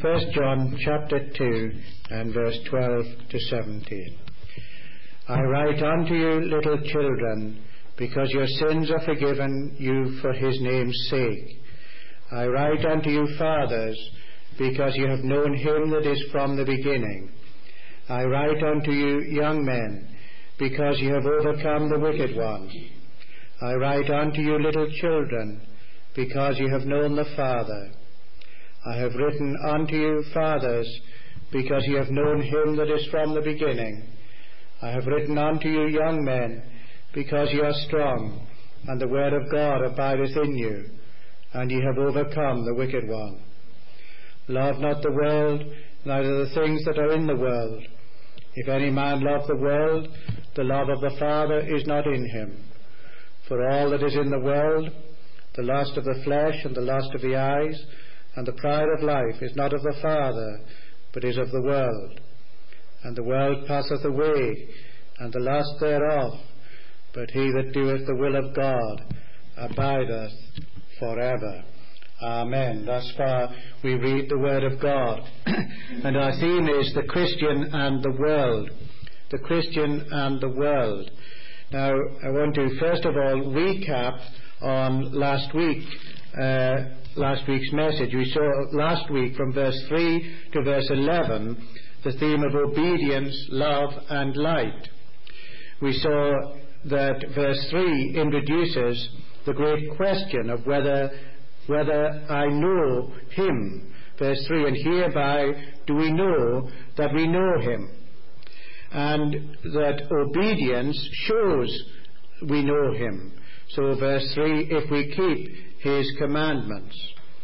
1 John chapter 2 and verse 12 to 17. I write unto you, little children, because your sins are forgiven you for his name's sake. I write unto you, fathers, because you have known him that is from the beginning. I write unto you, young men, because you have overcome the wicked one. I write unto you, little children, because you have known the Father. I have written unto you, fathers, because you have known him that is from the beginning. I have written unto you, young men, because you are strong, and the word of God abideth in you, and ye have overcome the wicked one. Love not the world, neither the things that are in the world. If any man love the world, the love of the Father is not in him. For all that is in the world, the lust of the flesh, and the lust of the eyes, and the pride of life, is not of the Father, but is of the world. And the world passeth away, and the lust thereof, but he that doeth the will of God abideth forever. Amen. Thus far we read the Word of God. And our theme is the Christian and the world. The Christian and the world. Now, I want to first of all recap on last week's message. We saw last week from verse 3 to verse 11 the theme of obedience, love, and light. We saw that verse 3 introduces the great question of whether I know him. Verse 3, and hereby do we know that we know him, and that obedience shows we know him. So verse 3, if we keep his commandments,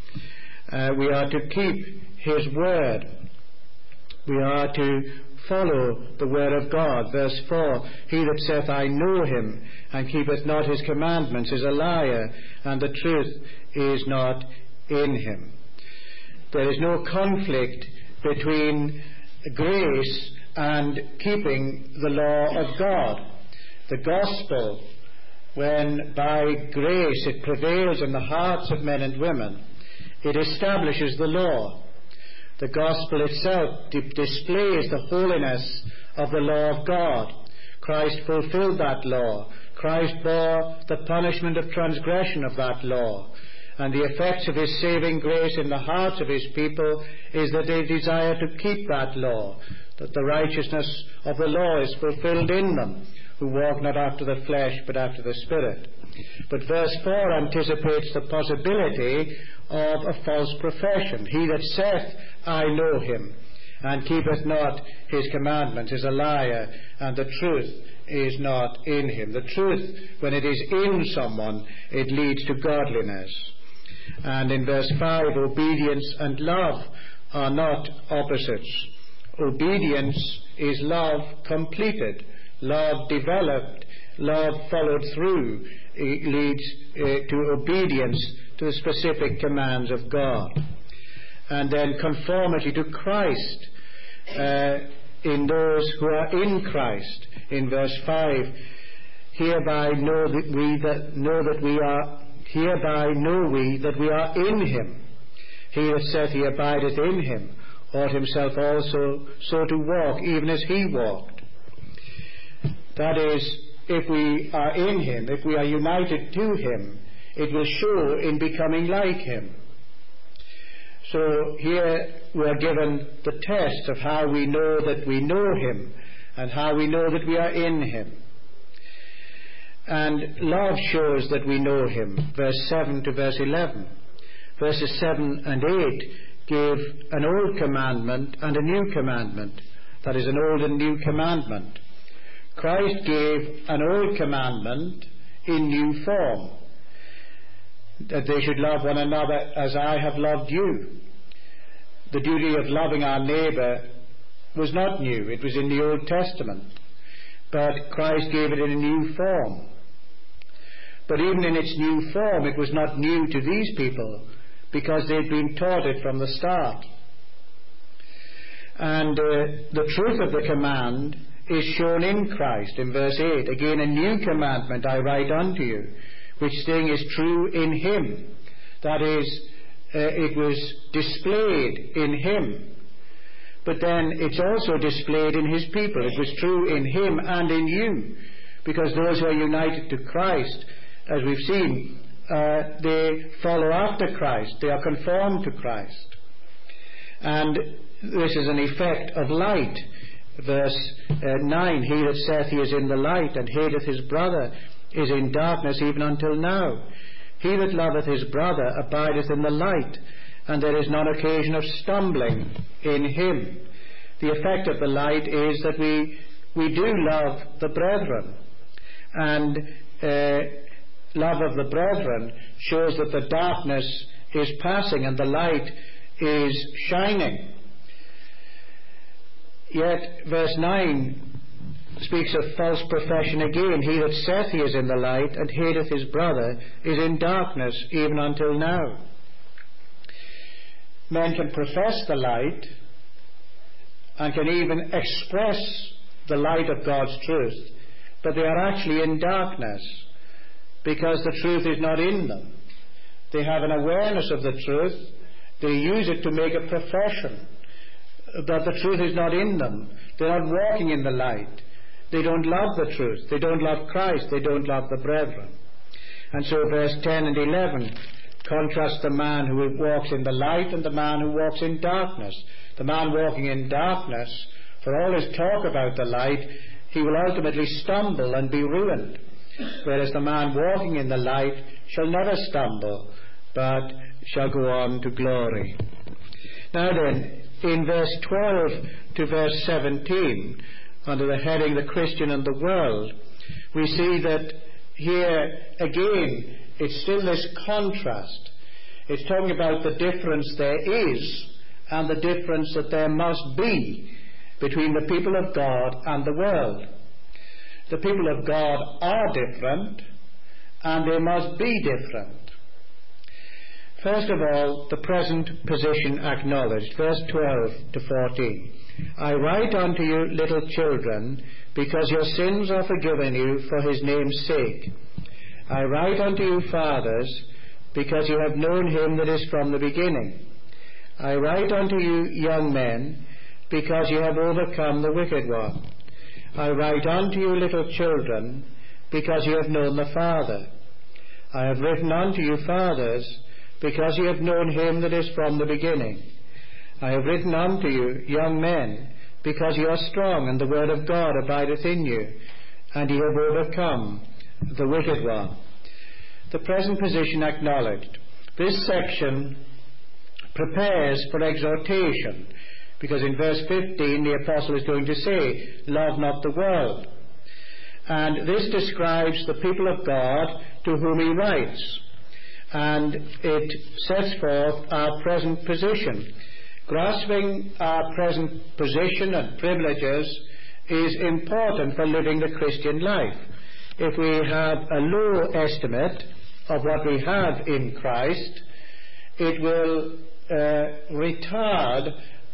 we are to keep his word. We are to follow the word of God. Verse 4, he that saith, I know him, and keepeth not his commandments, is a liar, and the truth is not in him. There is no conflict between grace and keeping the law of God. The gospel, when by grace it prevails in the hearts of men and women, it establishes the law. The gospel itself displays the holiness of the law of God. Christ fulfilled that law. Christ bore the punishment of transgression of that law. And the effects of his saving grace in the hearts of his people is that they desire to keep that law, that the righteousness of the law is fulfilled in them, who walk not after the flesh, but after the Spirit. But verse 4 anticipates the possibility of a false profession. He that saith, I know him, and keepeth not his commandments, is a liar, and the truth is not in him. The truth, when it is in someone, it leads to godliness. And in verse 5, obedience and love are not opposites. Obedience is love completed, love developed, love followed through. It leads to obedience to the specific commands of God. And then conformity to Christ in those who are in Christ. In verse 5, hereby know we that we are in him. He that saith he abideth in him ought himself also so to walk, even as he walked. That is, if we are in him, if we are united to him, it will show in becoming like him. So here we are given the test of how we know that we know him and how we know that we are in him. And love shows that we know him. Verse 7 to verse 11. Verses 7 and 8 give an old commandment and a new commandment. That is, an old and new commandment. Christ gave an old commandment in new form, that they should love one another as I have loved you. The duty of loving our neighbour was not new. It was in the Old Testament. But Christ gave it in a new form. But even in its new form, it was not new to these people, because they'd been taught it from the start. And the truth of the command is shown in Christ. In verse 8, again, a new commandment I write unto you, which thing is true in him. That is, it was displayed in him. But then it's also displayed in his people. It was true in him and in you. Because those who are united to Christ, as we've seen, they follow after Christ. They are conformed to Christ. And this is an effect of light. Verse 9, he that saith he is in the light and hateth his brother is in darkness even until now. He that loveth his brother abideth in the light, and there is none occasion of stumbling in him. The effect of the light is that we do love the brethren. And love of the brethren shows that the darkness is passing and the light is shining. Yet verse 9 speaks of false profession again. He that saith he is in the light and hateth his brother is in darkness even until now. Men can profess the light and can even express the light of God's truth, but they are actually in darkness because the truth is not in them. They have an awareness of the truth. They use it to make a profession, but the truth is not in them. They're not walking in the light. They don't love the truth. They don't love Christ. They don't love the brethren. And so verse 10 and 11 contrast the man who walks in the light and the man who walks in darkness. The man walking in darkness, for all his talk about the light, he will ultimately stumble and be ruined. Whereas the man walking in the light shall never stumble, but shall go on to glory. Now then, in verse 12 to verse 17, under the heading The Christian and the World, we see that here again it's still this contrast. It's talking about the difference there is and the difference that there must be between the people of God and the world. The people of God are different and they must be different. First of all, the present position acknowledged. Verse 12 to 14. I write unto you, little children, because your sins are forgiven you for his name's sake. I write unto you, fathers, because you have known him that is from the beginning. I write unto you, young men, because you have overcome the wicked one. I write unto you, little children, because you have known the Father. I have written unto you, fathers, because you have known him that is from the beginning. I have written unto you, young men, because you are strong, and the word of God abideth in you, and ye have overcome the wicked one. The present position acknowledged. This section prepares for exhortation, because in verse 15 the apostle is going to say, love not the world. And this describes the people of God to whom he writes. And it sets forth our present position. Grasping our present position and privileges is important for living the Christian life. If we have a low estimate of what we have in Christ, it will retard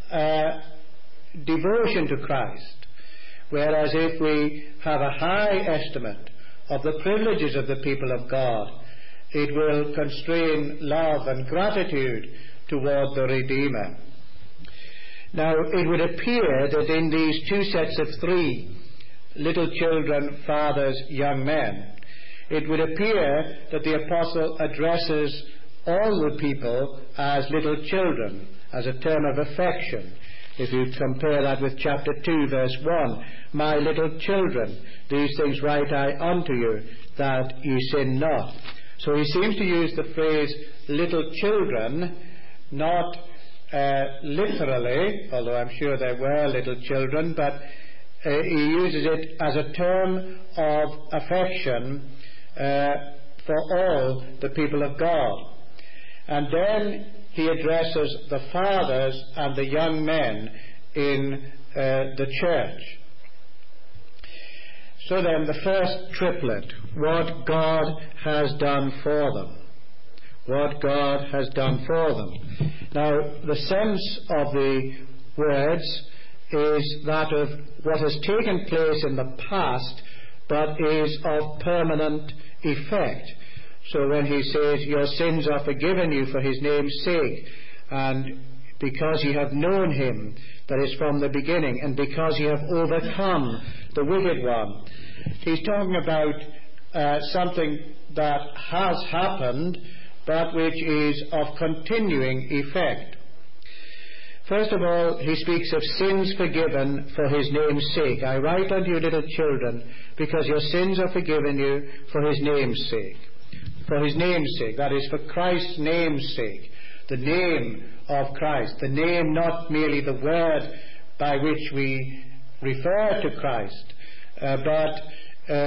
devotion to Christ. Whereas if we have a high estimate of the privileges of the people of God, it will constrain love and gratitude toward the Redeemer. Now, it would appear that in these two sets of three, little children, fathers, young men, it would appear that the apostle addresses all the people as little children, as a term of affection. If you compare that with chapter 2, verse 1, my little children, these things write I unto you, that ye sin not. So he seems to use the phrase little children, not literally, although I'm sure there were little children, but he uses it as a term of affection for all the people of God. And then he addresses the fathers and the young men in the church. So then, the first triplet, what God has done for them. What God has done for them. Now, the sense of the words is that of what has taken place in the past, but is of permanent effect. So when he says, your sins are forgiven you for his name's sake, and because ye have known him that is from the beginning, and because ye have overcome the wicked one, he's talking about something that has happened, but which is of continuing effect. First of all, he speaks of sins forgiven for his name's sake. I write unto you, little children, because your sins are forgiven you for his name's sake. For his name's sake, that is, for Christ's name's sake. The name of Christ. The name, not merely the word by which we refer to Christ, but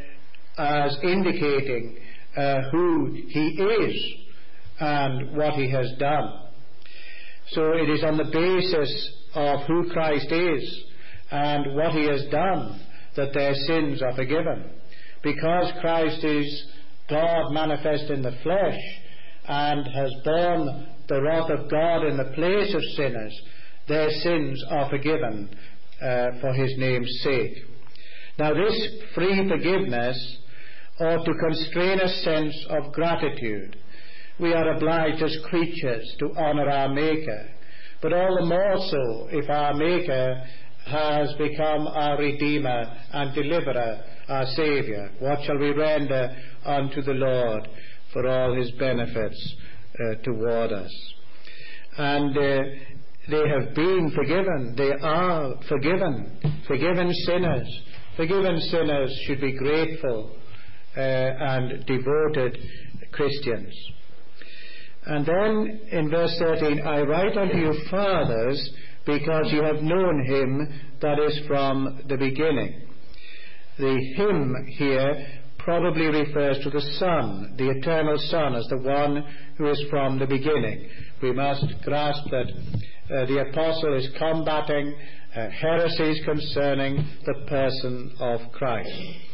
as indicating who he is and what he has done. So it is on the basis of who Christ is and what he has done that their sins are forgiven. Because Christ is God manifest in the flesh and has borne the wrath of God in the place of sinners, their sins are forgiven for his name's sake. Now this free forgiveness ought to constrain a sense of gratitude. We are obliged as creatures to honour our Maker, but all the more so if our Maker has become our Redeemer and Deliverer, our Saviour. What shall we render unto the Lord for all his benefits toward us? And they have been forgiven. They are forgiven. Forgiven sinners. Forgiven sinners should be grateful and devoted Christians. And then in verse 13, I write unto you, fathers, because you have known him that is from the beginning. The him here probably refers to the Son, the eternal Son, as the one who is from the beginning. We must grasp that the apostle is combating heresies concerning the person of Christ.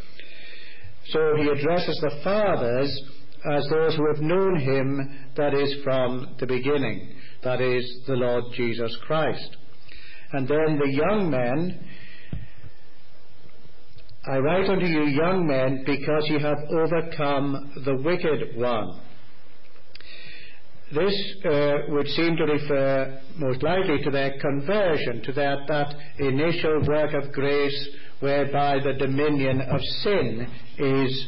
So he addresses the fathers as those who have known him that is from the beginning, that is, the Lord Jesus Christ. And then the young men, I write unto you, young men, because you have overcome the wicked one. This would seem to refer most likely to their conversion, to that initial work of grace whereby the dominion of sin is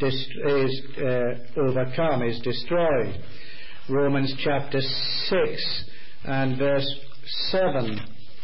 overcome, is destroyed. Romans chapter 6 and verse 7.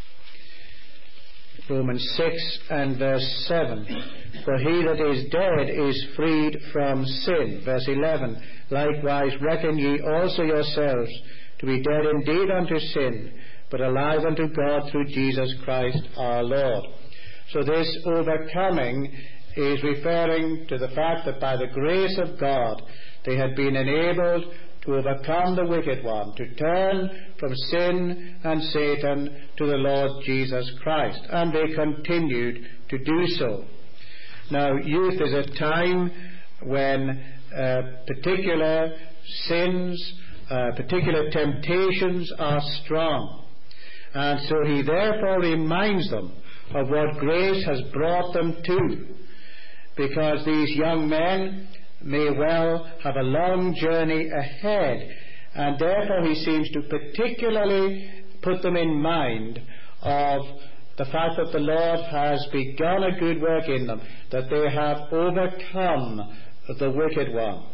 Romans 6 and verse 7. For he that is dead is freed from sin. Verse 11. Likewise reckon ye also yourselves to be dead indeed unto sin, but alive unto God through Jesus Christ our Lord. So this overcoming is referring to the fact that by the grace of God they had been enabled to overcome the wicked one, to turn from sin and Satan to the Lord Jesus Christ. And they continued to do so. Now, youth is a time when particular sins, particular temptations are strong. And so he therefore reminds them of what grace has brought them to, because these young men may well have a long journey ahead, and therefore he seems to particularly put them in mind of the fact that the Lord has begun a good work in them, that they have overcome the wicked one.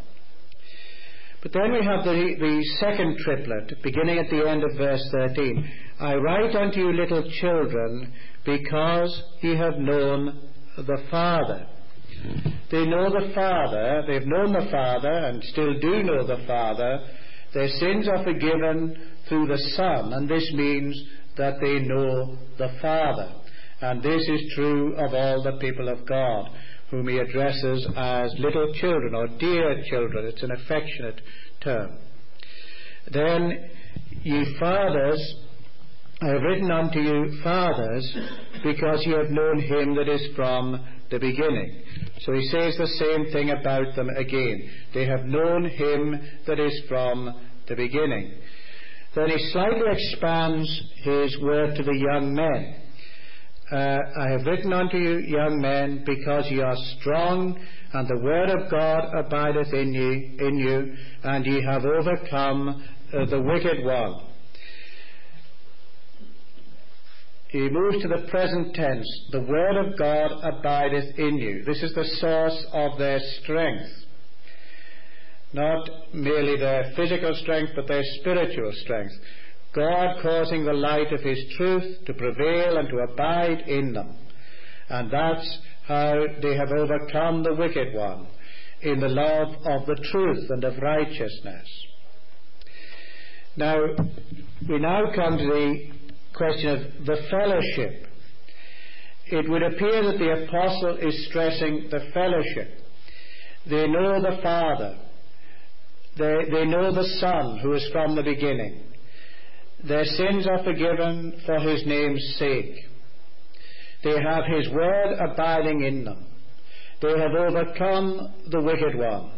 But then we have the second triplet, beginning at the end of verse 13. I write unto you, little children, because ye have known the Father. They know the Father, they've known the Father, and still do know the Father. Their sins are forgiven through the Son, and this means that they know the Father. And this is true of all the people of God, whom he addresses as little children or dear children. It's an affectionate term. Then, ye fathers, I have written unto you, fathers, because you have known him that is from the beginning. So he says the same thing about them again. They have known him that is from the beginning. Then he slightly expands his word to the young men. I have written unto you, young men, because ye are strong, and the word of God abideth in you, and ye have overcome the wicked one. He moves to the present tense. The word of God abideth in you. This is the source of their strength. Not merely their physical strength, but their spiritual strength. God causing the light of His truth to prevail and to abide in them. And that's how they have overcome the wicked one, in the love of the truth and of righteousness. Now, we now come to the question of the fellowship. It would appear that the apostle is stressing the fellowship. They know the Father. They know the Son, who is from the beginning. Their sins are forgiven for His name's sake. They have His word abiding in them. They have overcome the wicked one.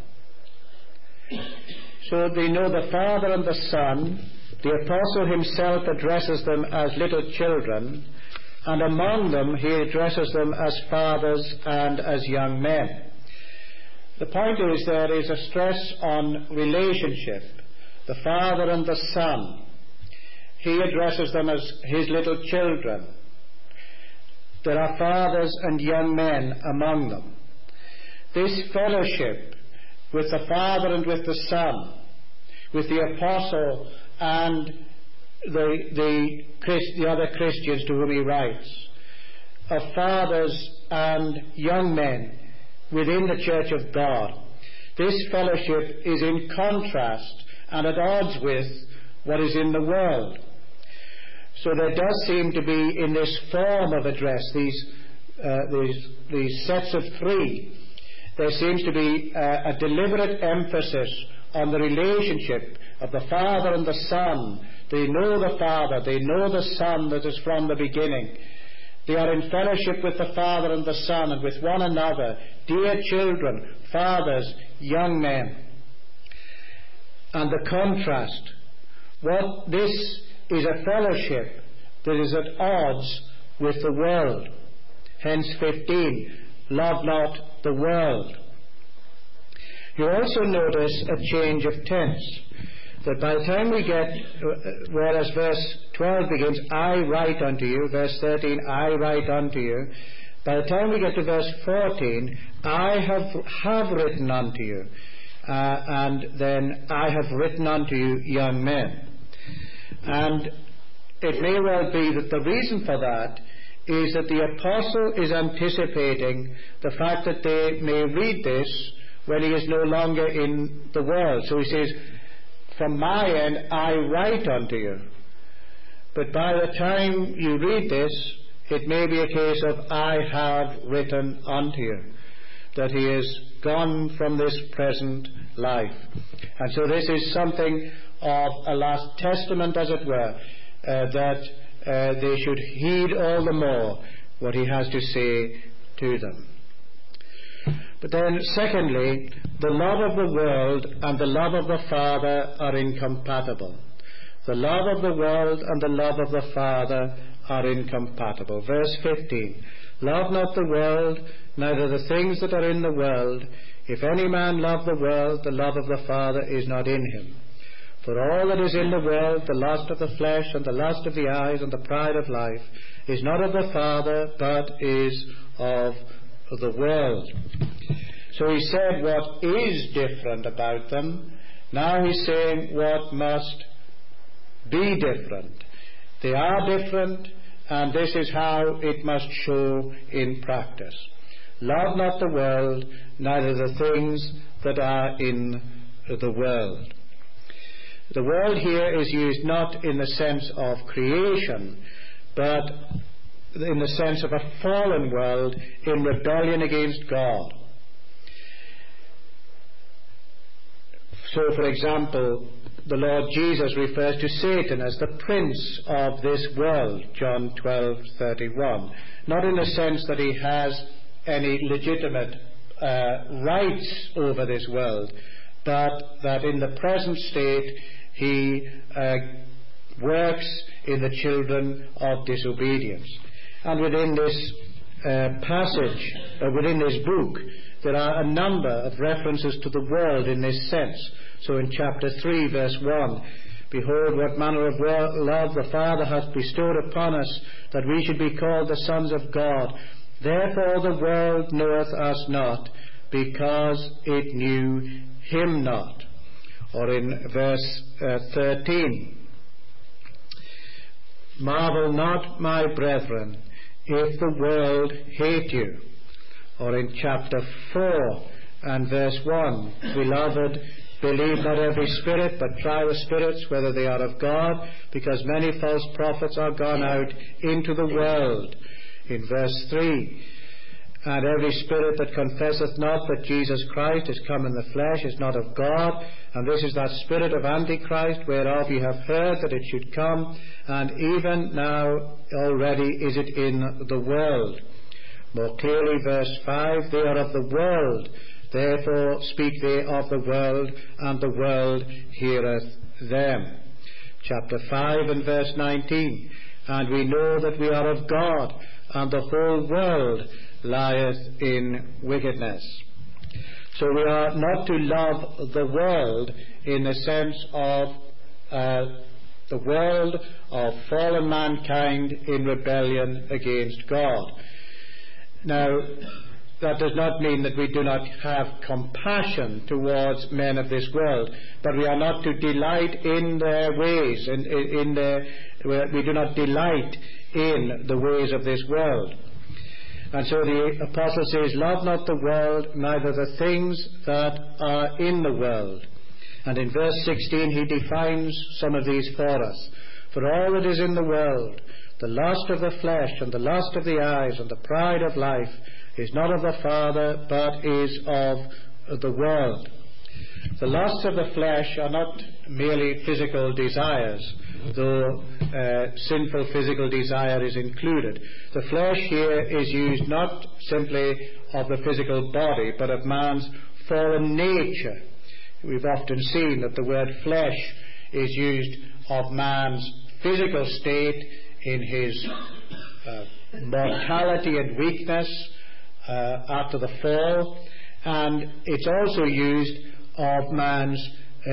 So they know the Father and the Son. The apostle himself addresses them as little children, and among them he addresses them as fathers and as young men. The point is, there is a stress on relationship, the Father and the Son. He addresses them as his little children. There are fathers and young men among them. This fellowship with the Father and with the Son, with the apostle and the other Christians to whom he writes, of fathers and young men within the Church of God. This fellowship is in contrast and at odds with what is in the world. So there does seem to be, in this form of address, these sets of three, there seems to be a deliberate emphasis on the relationship of the Father and the Son. They know the Father, they know the Son that is from the beginning. They are in fellowship with the Father and the Son and with one another, dear children, fathers, young men. And the contrast, what this is a fellowship that is at odds with the world. Hence 15, love not the world. You also notice a change of tense, that by the time we get, whereas verse 12 begins, I write unto you, verse 13, I write unto you, by the time we get to verse 14, I have written unto you, and then I have written unto you, young men. And it may well be that the reason for that is that the apostle is anticipating the fact that they may read this when he is no longer in the world. So he says, from my end, I write unto you. But by the time you read this, it may be a case of I have written unto you, that he is gone from this present life. And so this is something of a last testament, as it were, that they should heed all the more what he has to say to them. But then, secondly, the love of the world and the love of the Father are incompatible. The love of the world and the love of the Father are incompatible. Verse 15, love not the world, neither the things that are in the world. If any man love the world, the love of the Father is not in him. For all that is in the world, the lust of the flesh and the lust of the eyes and the pride of life, is not of the Father, but is of the world. So he said what is different about them. Now he's saying what must be different. They are different, and this is how it must show in practice. Love not the world, neither the things that are in the world. The world here is used not in the sense of creation, but in the sense of a fallen world in rebellion against God. So, for example, the Lord Jesus refers to Satan as the prince of this world, John 12:31. Not in the sense that he has any legitimate rights over this world, but that in the present state he works in the children of disobedience. And within this passage, within this book, there are a number of references to the world in this sense. So in chapter 3, verse 1, behold, what manner of love the Father hath bestowed upon us, that we should be called the sons of God. Therefore the world knoweth us not, because it knew him not. Or in verse 13, marvel not, my brethren, if the world hate you. Or in chapter 4 and verse 1, beloved, believe not every spirit, but try the spirits whether they are of God, because many false prophets are gone out into the world. In verse 3, and every spirit that confesseth not that Jesus Christ is come in the flesh is not of God, and this is that spirit of Antichrist, whereof ye have heard that it should come, and even now already is it in the world. More clearly, verse 5, they are of the world, therefore speak they of the world, and the world heareth them. Chapter 5 and verse 19, and we know that we are of God, and the whole world lieth in wickedness. So we are not to love the world in the sense of the world of fallen mankind in rebellion against God. Now, that does not mean that we do not have compassion towards men of this world, but we are not to delight in their ways, we do not delight in the ways of this world. And so the apostle says, love not the world, neither the things that are in the world. And in verse 16 he defines some of these for us. For all that is in the world, the lust of the flesh, and the lust of the eyes, and the pride of life, is not of the Father, but is of the world. The lusts of the flesh are not merely physical desires, though sinful physical desire is included. The flesh here is used not simply of the physical body, but of man's fallen nature. We've often seen that the word flesh is used of man's physical state in his mortality and weakness after the fall, and it's also used of man's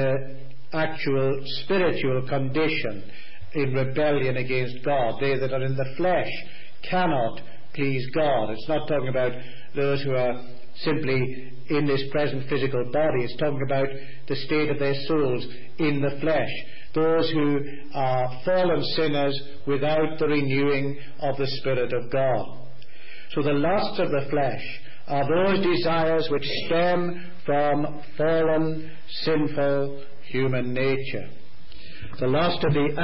actual spiritual condition in rebellion against God. They that are in the flesh cannot please God. It's not talking about those who are simply in this present physical body. It's talking about the state of their souls in the flesh. Those who are fallen sinners without the renewing of the Spirit of God. So the lusts of the flesh are those desires which stem from fallen, sinful human nature. The lust of the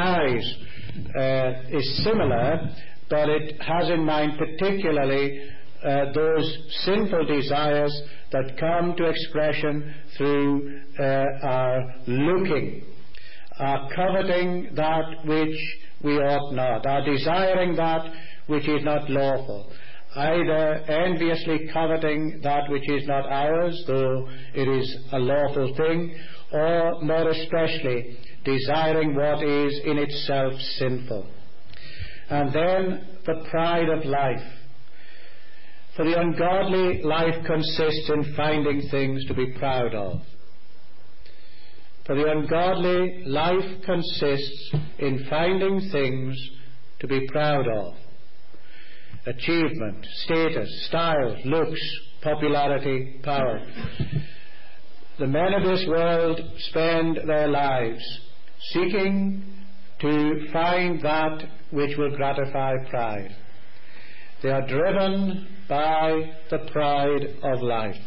eyes is similar, but it has in mind particularly those sinful desires that come to expression through our looking, our coveting that which we ought not, our desiring that which is not lawful, either enviously coveting that which is not ours, though it is a lawful thing, or more especially desiring what is in itself sinful. And then the pride of life. For the ungodly life consists in finding things to be proud of. For the ungodly life consists in finding things to be proud of. Achievement, status, style, looks, popularity, power. The men of this world spend their lives seeking to find that which will gratify pride. They are driven by the pride of life.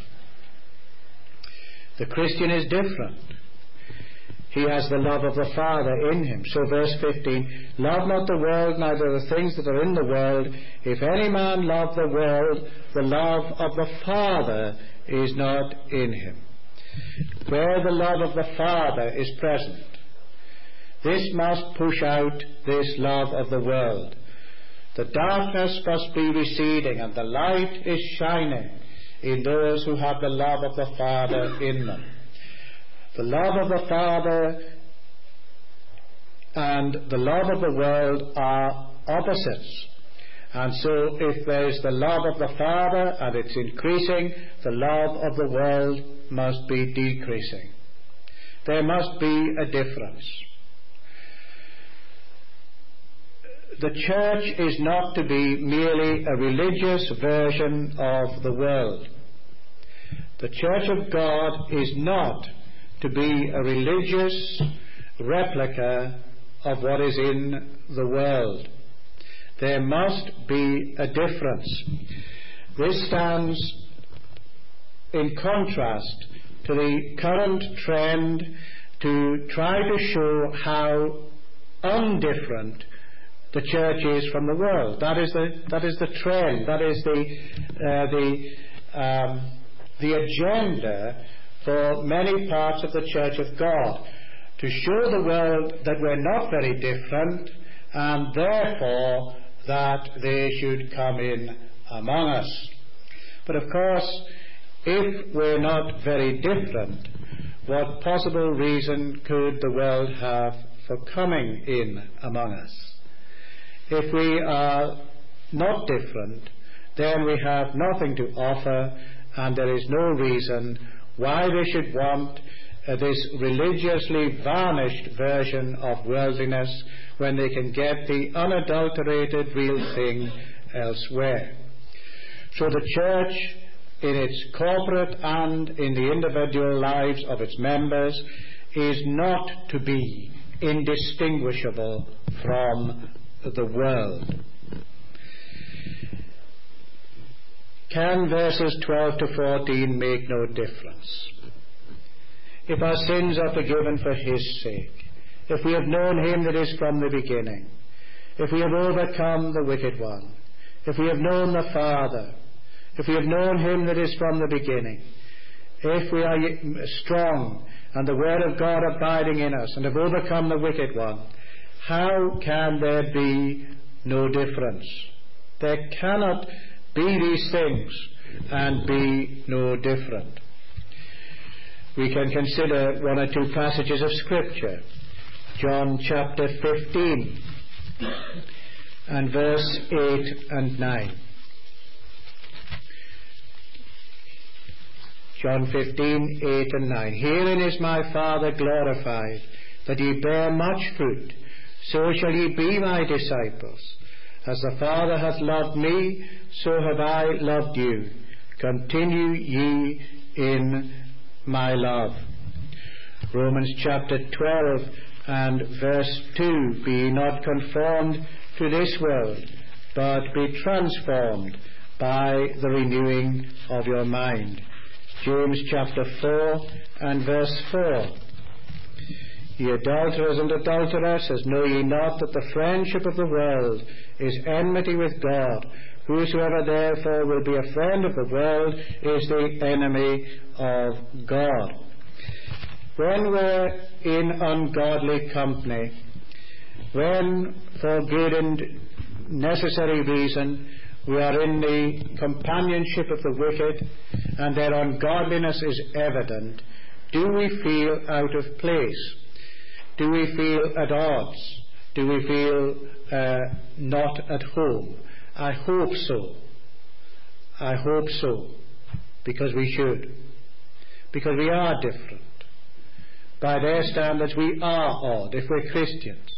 The Christian is different. He has the love of the Father in him. So verse 15, love not the world, neither the things that are in the world. If any man love the world, the love of the Father is not in him. Where the love of the Father is present, this must push out this love of the world. The darkness must be receding, and the light is shining in those who have the love of the Father in them. The love of the Father and the love of the world are opposites. And so if there is the love of the Father and it's increasing, the love of the world must be decreasing. There must be a difference. The church is not to be merely a religious version of the world. The Church of God is not to be a religious replica of what is in the world. There must be a difference. This stands in contrast to the current trend to try to show how undifferent the church is from the world. That is the trend. That is the agenda for many parts of the Church of God, to show the world that we're not very different, and therefore that they should come in among us. But of course, if we're not very different, what possible reason could the world have for coming in among us? If we are not different, then we have nothing to offer, and there is no reason why they should want this religiously varnished version of worldliness when they can get the unadulterated real thing elsewhere. So the church, in its corporate and in the individual lives of its members, is not to be indistinguishable from the world. Can verses 12 to 14 make no difference? If our sins are forgiven for his sake, if we have known him that is from the beginning, if we have overcome the wicked one, if we have known the Father, if we have known him that is from the beginning, if we are strong and the word of God abiding in us and have overcome the wicked one, how can there be no difference? There cannot be these things and be no different. We can consider one or two passages of Scripture. John chapter 15 and verse 8 and 9. John 15, 8 and 9. Herein is my Father glorified, that ye bear much fruit, so shall ye be my disciples. As the Father hath loved me, so have I loved you. Continue ye in my love. Romans chapter 12 and verse 2. Be ye not conformed to this world, but be transformed by the renewing of your mind. James chapter 4 and verse 4. Ye adulterers and adulteresses, know ye not that the friendship of the world is enmity with God? Whosoever therefore will be a friend of the world is the enemy of God. When we're in ungodly company, when for good and necessary reason we are in the companionship of the wicked and their ungodliness is evident, do we feel out of place? Do we feel at odds? Do we feel not at home? I hope so. I hope so. Because we should. Because we are different. By their standards, we are odd if we're Christians.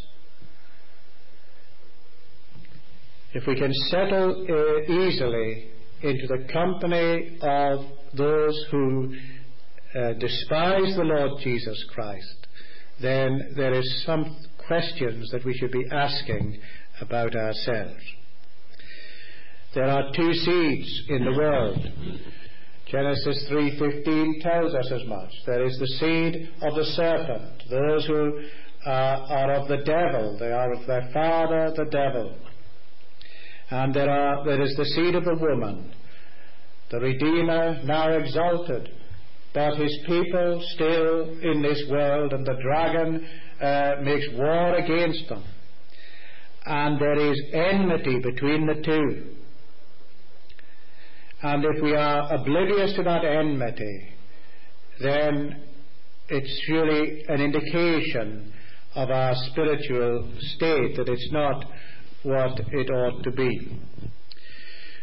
If we can settle easily into the company of those who despise the Lord Jesus Christ, then there is some questions that we should be asking about ourselves. There are two seeds in the world. Genesis 3:15 tells us as much. There is the seed of the serpent, those who are of the devil. They are of their father, the devil. And there is the seed of the woman, the Redeemer now exalted, but his people still in this world, and the dragon makes war against them. And there is enmity between the two. And if we are oblivious to that enmity, then it's really an indication of our spiritual state, that it's not what it ought to be.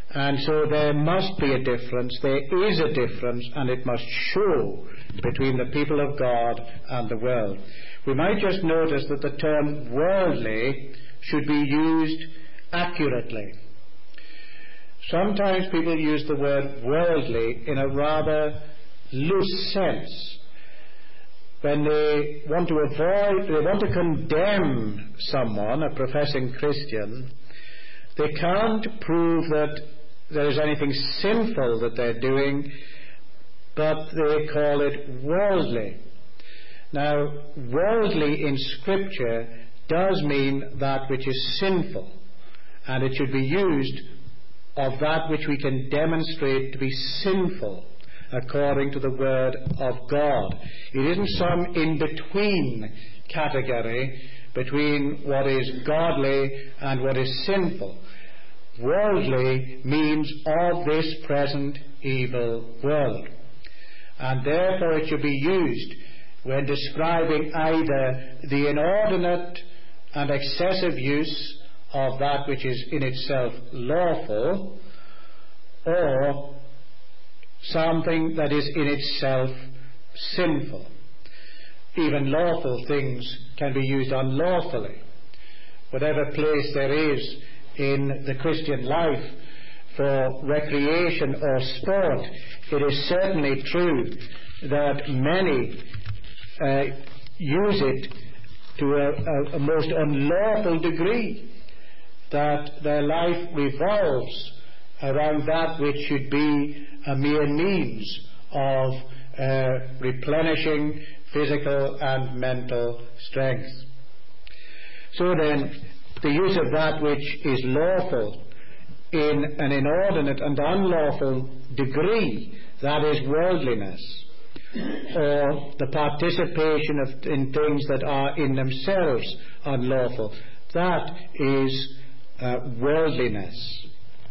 And so there must be a difference, there is a difference, and it must show between the people of God and the world. We might just notice that the term worldly should be used accurately. Sometimes people use the word worldly in a rather loose sense. When they want to condemn someone, a professing Christian, they can't prove that there is anything sinful that they're doing, but they call it worldly. Now, worldly in Scripture does mean that which is sinful, and it should be used of that which we can demonstrate to be sinful according to the Word of God. It isn't some in-between category between what is godly and what is sinful. Worldly means of this present evil world. And therefore it should be used when describing either the inordinate and excessive use of that which is in itself lawful, or something that is in itself sinful. Even lawful things can be used unlawfully. Whatever place there is in the Christian life for recreation or sport, it is certainly true that many use it to a most unlawful degree, that their life revolves around that which should be a mere means of replenishing physical and mental strength. So then, the use of that which is lawful in an inordinate and unlawful degree, that is worldliness, or the participation in things that are in themselves unlawful, that is worldliness.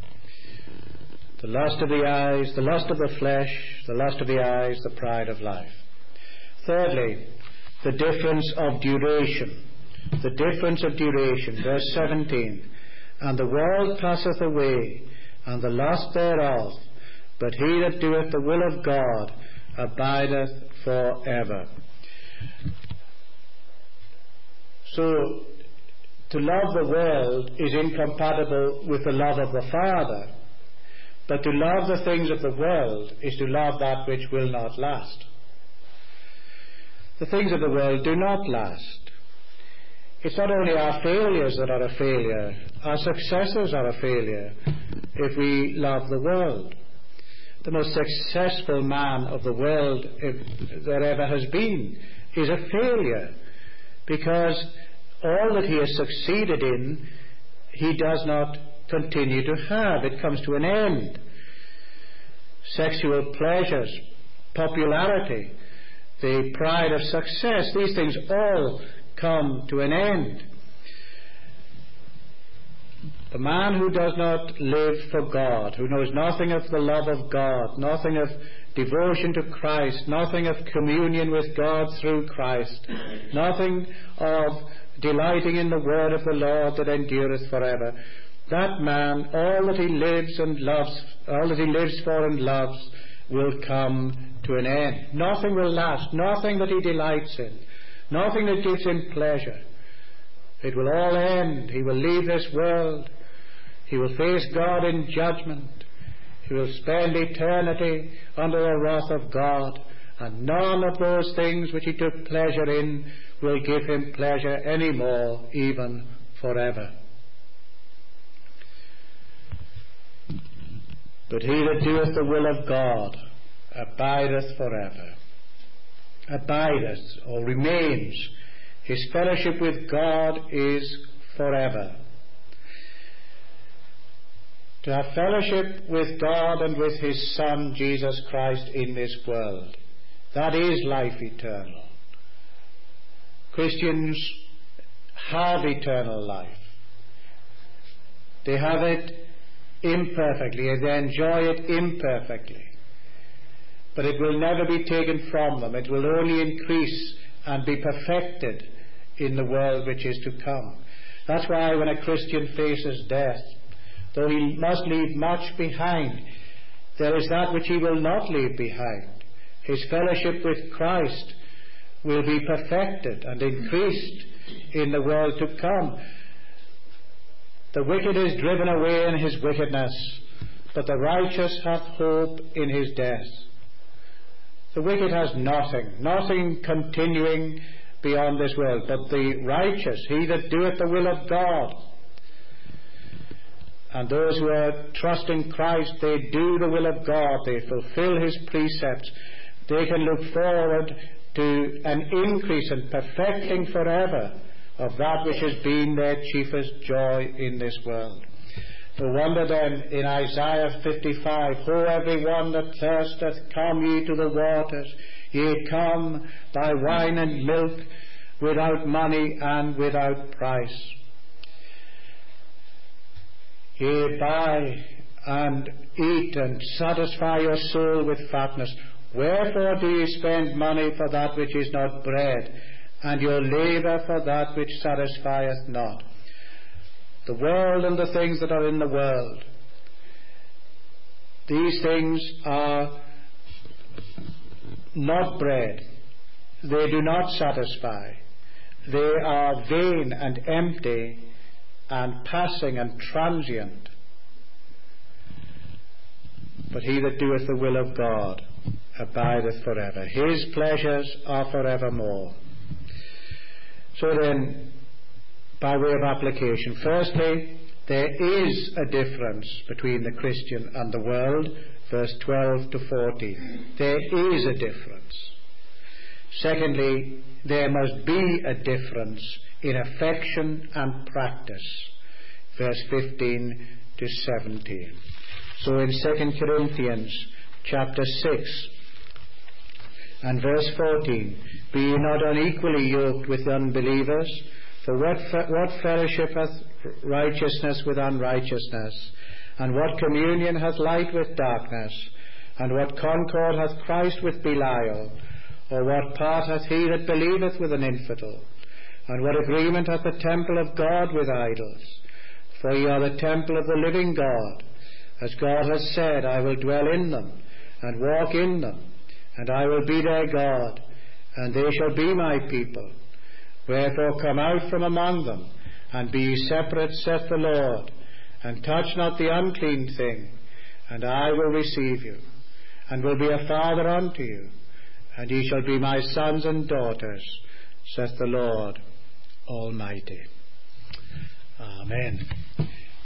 The lust of the eyes, the lust of the flesh, the lust of the eyes, the pride of life. Thirdly, the difference of duration. The difference of duration. Verse 17. And the world passeth away, and the lust thereof, but he that doeth the will of God abideth forever. So, to love the world is incompatible with the love of the Father. But to love the things of the world is to love that which will not last. The things of the world do not last. It's not only our failures that are a failure, our successes are a failure if we love the world. The most successful man of the world, if there ever has been, is a failure, because all that he has succeeded in, he does not continue to have. It comes to an end. Sexual pleasures, popularity, the pride of success, these things all come to an end. The man who does not live for God, who knows nothing of the love of God, nothing of devotion to Christ, nothing of communion with God through Christ, nothing of delighting in the word of the Lord that endureth forever, that man, all that he lives and loves, all that he lives for and loves, will come to an end. Nothing will last, nothing that he delights in, nothing that gives him pleasure. It will all end. He will leave this world. He will face God in judgment. He will spend eternity under the wrath of God, and none of those things which he took pleasure in will give him pleasure any more, even forever. But he that doeth the will of God abideth forever. Abideth, or remains. His fellowship with God is forever. To have fellowship with God and with His Son, Jesus Christ, in this world, that is life eternal. Christians have eternal life. They have it imperfectly, and they enjoy it imperfectly. But it will never be taken from them. It will only increase and be perfected in the world which is to come. That's why when a Christian faces death, though he must leave much behind, there is that which he will not leave behind. His fellowship with Christ will be perfected and increased in the world to come. The wicked is driven away in his wickedness, but the righteous hath hope in his death. The wicked has nothing continuing beyond this world, but the righteous, he that doeth the will of God. And those who are trusting Christ, they do the will of God, they fulfill his precepts, they can look forward to an increase and perfecting forever of that which has been their chiefest joy in this world. No wonder then in Isaiah 55, Ho, every one that thirsteth, come ye to the waters, ye come, buy wine and milk, without money and without price. Ye buy and eat and satisfy your soul with fatness. Wherefore do ye spend money for that which is not bread, and your labour for that which satisfieth not? The world and the things that are in the world, these things are not bread. They do not satisfy. They are vain and empty and passing and transient. But he that doeth the will of God abideth forever. His pleasures are forevermore. So then, by way of application, firstly, there is a difference between the Christian and the world, verse 12 to 14. There is a difference. Secondly, there must be a difference in affection and practice, verse 15 to 17. So in 2 Corinthians chapter 6 and verse 14, be ye not unequally yoked with unbelievers, for what fellowship hath righteousness with unrighteousness? And what communion hath light with darkness? And what concord hath Christ with Belial? Or what part hath he that believeth with an infidel? And what agreement hath the temple of God with idols? For ye are the temple of the living God. As God hath said, I will dwell in them, and walk in them, and I will be their God, and they shall be my people. Wherefore come out from among them, and be ye separate, saith the Lord, and touch not the unclean thing, and I will receive you, and will be a father unto you, and ye shall be my sons and daughters, saith the Lord Almighty. Amen.